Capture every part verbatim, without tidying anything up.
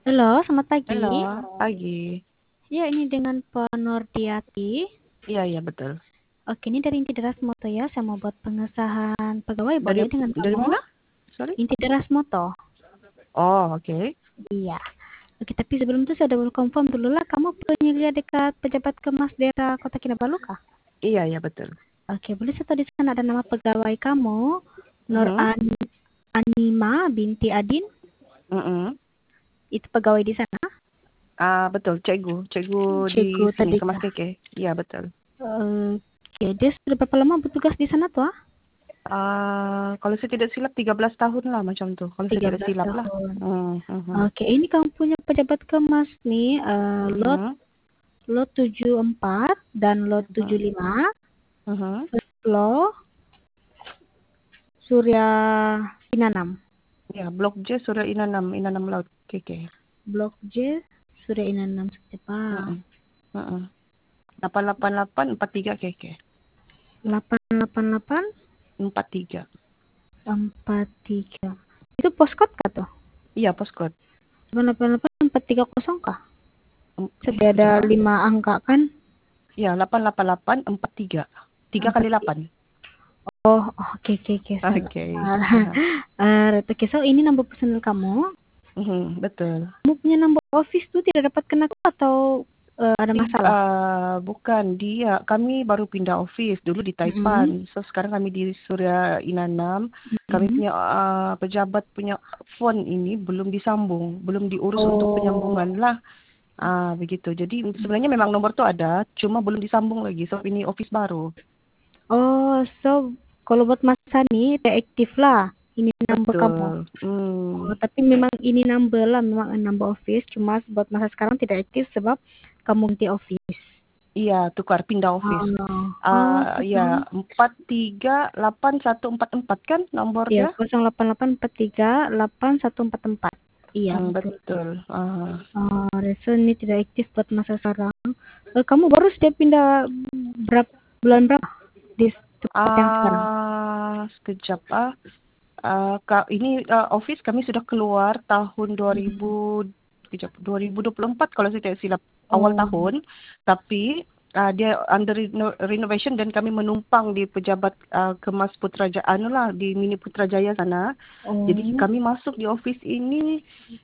Halo, selamat pagi. Halo, pagi. Ya, ini dengan Pak Nordiati. Iya, iya betul. Oke, ini dari Inti Deras Moto ya. Saya mau buat pengesahan pegawai, Dari boleh dengan dari kamu? mana? Sorry. Inti Deras Moto. Oh, oke. Iya. Oke, tapi sebelum itu saya udah confirm dulu lah. Kamu penyelia dekat pejabat kemas daerah Kota Kinabalu kah? Iya, iya betul. Oke, boleh saya tahu di sana ada nama pegawai kamu? Nur Mhm. An Anima binti Adin. Mhm. Itu pegawai di sana? Ah, betul, cikgu. Cikgu di Cikgu sini tadi Kemas kah? Keke. Iya, betul. Oke, dia sudah berapa lama bertugas di sana tuh? Ah, kalau saya tidak silap tiga belas tahun lah macam tu. Kalau saya tidak tiga belas silap lah. tahun. Hmm, mhm. Oke, ini kamu punya pejabat kemas nih, eh, lot Mhm. lot tujuh puluh empat dan lot tujuh Mhm. puluh lima, Mhm. first floor, Surya Inanam. Ya, Blok J Surya Inanam, Inanam Laut Keke. Blok J, Surya Inanam Setepa. Mhm. Mhm. delapan lapan lapan empat tiga Keke. delapan delapan delapan empat tiga. empat tiga. Itu postcode kah tuh? Iya, postcode. delapan delapan delapan empat tiga nol kah? Em- Eh, Sudah ada kejap ah. lima angka kan? Ya, delapan lapan lapan empat tiga. Tiga kali empat tiga. delapan. Oh, oke oke oke salah. Oke. Salah. Eh, Oke, so ini nomor personil kamu. Mhm, betul. Kamu punya number office tuh tidak dapat kena atau eh, ada Ti- masalah? ah, bukan dia. Kami baru pindah office dulu di Mm-mm. Taipan. So sekarang kami di Surya Inanam. Kami Mm-mm. punya ah, pejabat punya phone ini belum disambung, belum diurus untuk Oh, penyambungan lah. Ah, begitu. Jadi sebenarnya memang nomor tuh ada, cuma belum disambung lagi. So ini office baru. oh, so kalau buat Mas Sani reaktif lah. Ini number kamu. Betul. Oh, Hmm. tapi memang ini number lah, memang number office. Cuma buat masa sekarang tidak aktif sebab kamu ganti office. Iya, tukar pindah office. Oh, oh, Ah, oke, ya, paham. empat tiga delapan satu empat empat kan nomor Iya, dia? nol delapan delapan empat tiga delapan satu empat empat. Iya, Hmm, betul. betul. Ah, Oh, Reso ini tidak aktif buat masa sekarang. Eh, kamu baru setiap pindah berapa bulan berapa di tempat yang sekarang? ah sekejap ah. Ah, Kak, ini ah, office kami sudah keluar tahun dua Hmm. ribu, sekejap, dua ribu dua puluh empat kalau saya tidak silap, awal Oh, tahun. Tapi ah, dia under reno- renovation dan kami menumpang di pejabat ah, Kemas Putrajaya lah di Mini Putrajaya sana. Jadi oh, kami masuk di office ini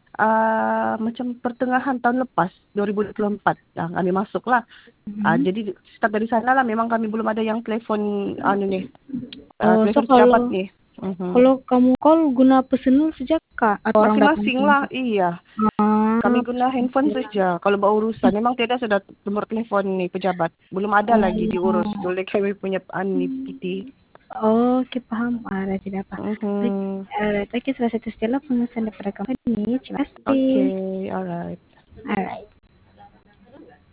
uh, macam pertengahan tahun lepas dua ribu dua puluh empat. Nah, kami masuklah. Uh, mhm. jadi start dari sana lah memang kami belum ada yang telefon anu nih, uh, Oh, so telefon pejabat kalau nih. Mhm. kalau kamu call guna personal sejak kah atau orang datang Masing-masing lah, jemput? iya. Kami Ah, guna handphone saja. Kalau bawa urusan, memang tidak sudah nomor telepon nih pejabat. Belum ada lagi diurus oh, oleh kami punya anu P T. oke paham. Ah, tidak apa. Mhm. Alright, oke, salah satu Stella pengesan daripada kamu ini. Terima kasih. Okay, alright. Alright.